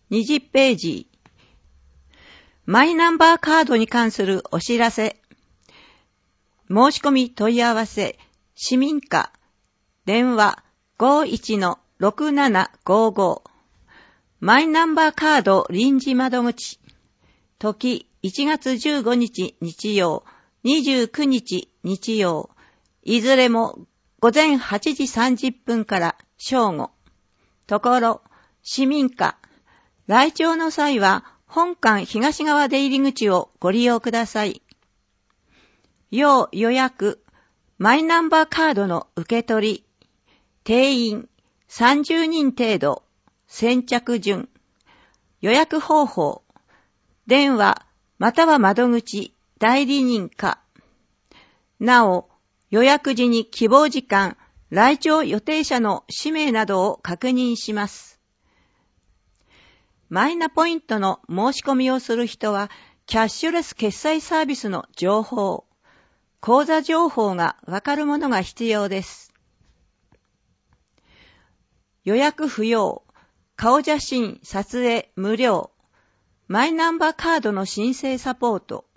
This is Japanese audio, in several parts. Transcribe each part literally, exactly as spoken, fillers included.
にじゅうページ。マイナンバーカードに関するお知らせ。申し込み問い合わせ、市民課、電話 ごーいちのろくななごーごー。マイナンバーカード臨時窓口。時いちがつじゅうごにち日曜、にじゅうくにち日曜。いずれも午前はちじさんじゅっぷんから正午。ところ、市民課。来庁の際は本館東側出入り口をご利用ください。要予約、マイナンバーカードの受け取り、定員さんじゅうにん程度、先着順、予約方法、電話または窓口、代理人か。なお、予約時に希望時間、来庁予定者の氏名などを確認します。マイナポイントの申し込みをする人は、キャッシュレス決済サービスの情報、口座情報がわかるものが必要です。予約不要、顔写真撮影無料、マイナンバーカードの申請サポート。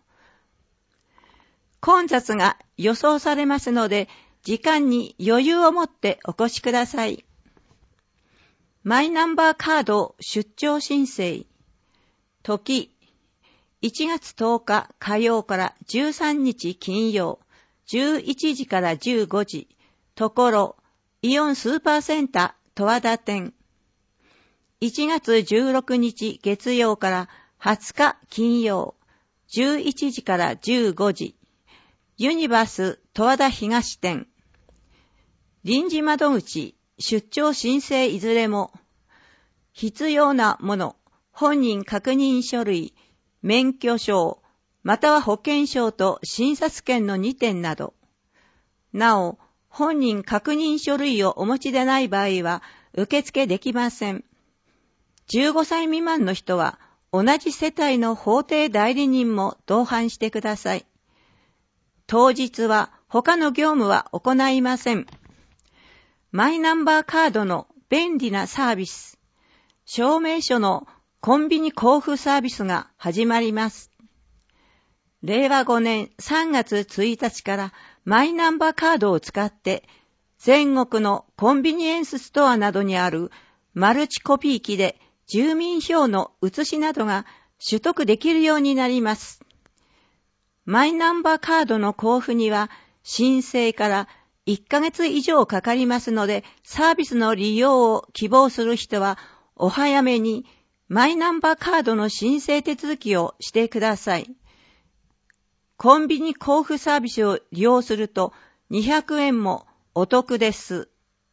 混雑が予想されますので、時間に余裕を持ってお越しください。マイナンバーカード出張申請。時、いちがつとおか火曜からじゅうさんにち金曜、じゅういちじからじゅうごじ。ところ、イオンスーパーセンター十和田店。いちがつじゅうろくにち月曜からはつか金曜、じゅういちじからじゅうごじ。ユニバース十和田東店。臨時窓口、出張申請いずれも、必要なもの、本人確認書類、免許証、または保険証と診察券のにてんなど。なお、本人確認書類をお持ちでない場合は、受付できません。じゅうごさい未満の人は、同じ世帯の法定代理人も同伴してください。当日は他の業務は行いません。マイナンバーカードの便利なサービス、証明書のコンビニ交付サービスが始まります。れいわごねんさんがつついたちからマイナンバーカードを使って全国のコンビニエンスストアなどにあるマルチコピー機で住民票の写しなどが取得できるようになります。マイナンバーカードの交付には申請からいっかげつ以上かかりますので、サービスの利用を希望する人はお早めにマイナンバーカードの申請手続きをしてください。コンビニ交付サービスを利用するとにひゃくえんもお得です。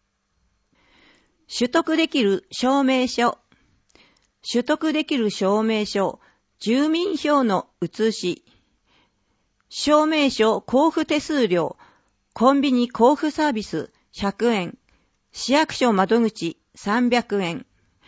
取得できる証明書。取得できる証明書、住民票の写し。証明書交付手数料、コンビニ交付サービスひゃくえん、市役所窓口さんびゃくえん。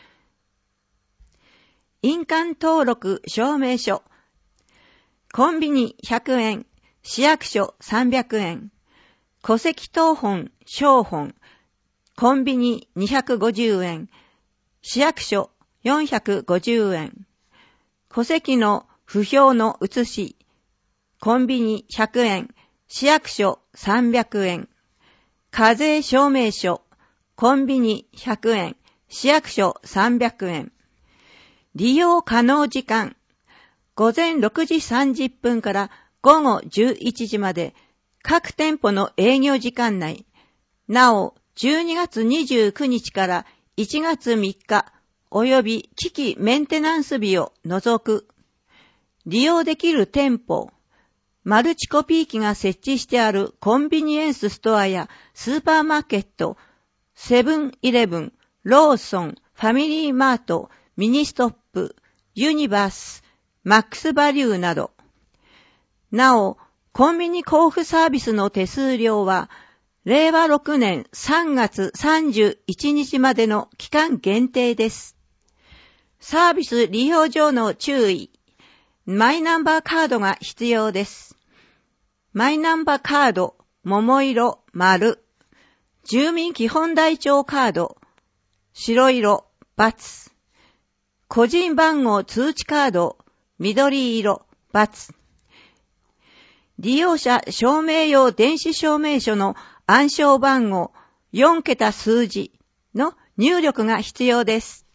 印鑑登録証明書、コンビニひゃくえん、市役所さんびゃくえん。戸籍謄本、証本、コンビニにひゃくごじゅうえん、市役所よんひゃくごじゅうえん。戸籍の不評の写し、コンビニひゃくえん、市役所さんびゃくえん。課税証明書、コンビニひゃくえん、市役所さんびゃくえん。利用可能時間、ごぜんろくじさんじゅっぷんからごごじゅういちじまで、各店舗の営業時間内。なお、じゅうにがつにじゅうくにちからいちがつみっか、および機器メンテナンス日を除く。利用できる店舗。マルチコピー機が設置してあるコンビニエンスストアやスーパーマーケット、セブンイレブン、ローソン、ファミリーマート、ミニストップ、ユニバース、マックスバリューなど。なお、コンビニ交付サービスの手数料は、れいわろくねんさんがつさんじゅういちにちまでの期間限定です。サービス利用上の注意。マイナンバーカードが必要です。マイナンバーカード、桃色、丸。住民基本台帳カード、白色、×。 個人番号通知カード、緑色、×。利用者証明用電子証明書の暗証番号、よん桁数字の入力が必要です。